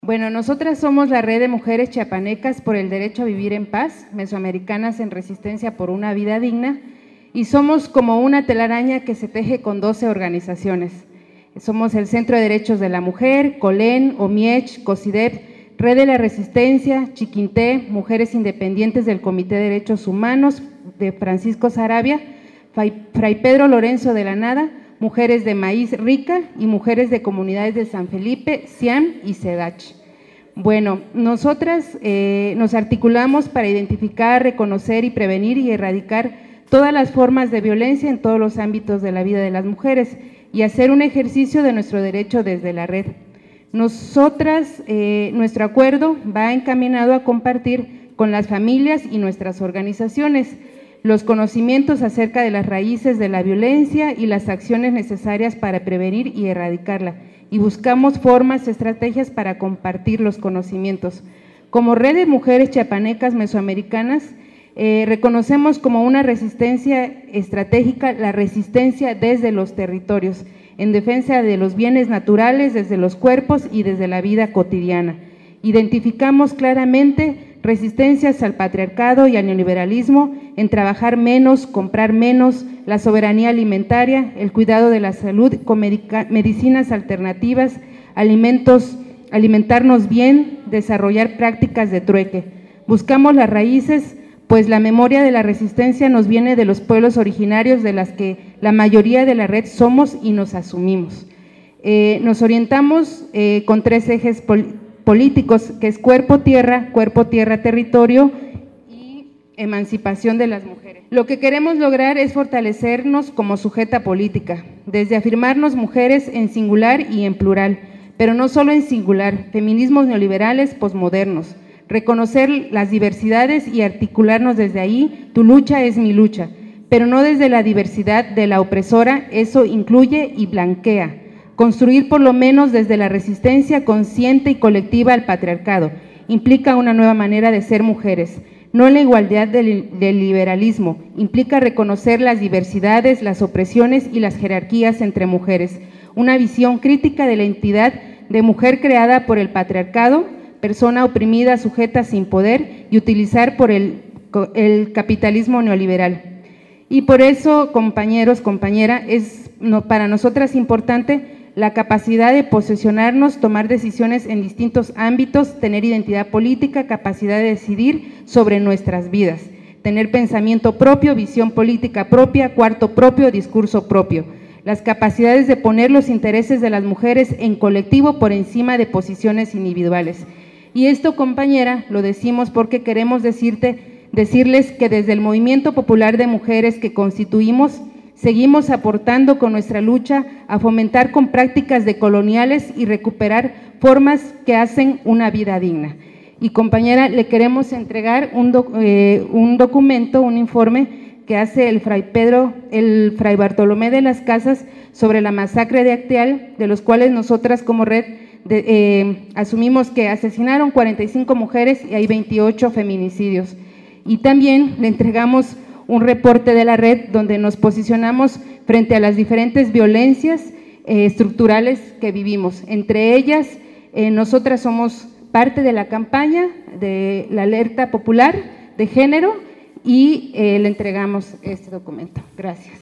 Bueno, nosotras somos la Red de Mujeres Chiapanecas por el Derecho a Vivir en Paz, Mesoamericanas en Resistencia por una Vida Digna, y somos como una telaraña que se teje con 12 organizaciones. Somos el Centro de Derechos de la Mujer, COLEN, OMIECH, COSIDEP, Red de la Resistencia, Chiquinté, Mujeres Independientes del Comité de Derechos Humanos de Francisco Sarabia, Fray Pedro Lorenzo de la Nada, Mujeres de Maíz Rica y Mujeres de Comunidades de San Felipe, CIAM y SEDACH. Bueno, nosotras nos articulamos para identificar, reconocer y prevenir y erradicar todas las formas de violencia en todos los ámbitos de la vida de las mujeres y hacer un ejercicio de nuestro derecho desde la red. Nosotras, nuestro acuerdo va encaminado a compartir con las familias y nuestras organizaciones los conocimientos acerca de las raíces de la violencia y las acciones necesarias para prevenir y erradicarla, y buscamos formas, estrategias para compartir los conocimientos. Como Red de Mujeres Chiapanecas Mesoamericanas, reconocemos como una resistencia estratégica la resistencia desde los territorios, en defensa de los bienes naturales, desde los cuerpos y desde la vida cotidiana. Identificamos claramente resistencias al patriarcado y al neoliberalismo en trabajar menos, comprar menos, la soberanía alimentaria, el cuidado de la salud con medicinas alternativas, alimentarnos bien, desarrollar prácticas de trueque. Buscamos las raíces, pues la memoria de la resistencia nos viene de los pueblos originarios de las que la mayoría de la red somos y nos asumimos. Nos orientamos con 3 ejes políticos, que es cuerpo, tierra, territorio y emancipación de las mujeres. Lo que queremos lograr es fortalecernos como sujeta política, desde afirmarnos mujeres en singular y en plural, pero no solo en singular, feminismos neoliberales posmodernos, reconocer las diversidades y articularnos desde ahí, tu lucha es mi lucha, pero no desde la diversidad de la opresora, eso incluye y blanquea. Construir por lo menos desde la resistencia consciente y colectiva al patriarcado implica una nueva manera de ser mujeres, no la igualdad del liberalismo, implica reconocer las diversidades, las opresiones y las jerarquías entre mujeres, una visión crítica de la entidad de mujer creada por el patriarcado, persona oprimida, sujeta sin poder y utilizar por el capitalismo neoliberal. Y por eso, compañeros, compañera, es para nosotras importante la capacidad de posicionarnos, tomar decisiones en distintos ámbitos, tener identidad política, capacidad de decidir sobre nuestras vidas, tener pensamiento propio, visión política propia, cuarto propio, discurso propio, las capacidades de poner los intereses de las mujeres en colectivo por encima de posiciones individuales. Y esto, compañera, lo decimos porque queremos decirles que desde el Movimiento Popular de Mujeres que constituimos, seguimos aportando con nuestra lucha a fomentar con prácticas decoloniales y recuperar formas que hacen una vida digna. Y compañera, le queremos entregar un documento, un informe que hace el Fray Bartolomé de las Casas sobre la masacre de Acteal, de los cuales nosotras como red asumimos que asesinaron 45 mujeres y hay 28 feminicidios. Y también le entregamos un reporte de la red donde nos posicionamos frente a las diferentes violencias estructurales que vivimos. Entre ellas, nosotras somos parte de la campaña de la alerta popular de género y le entregamos este documento. Gracias.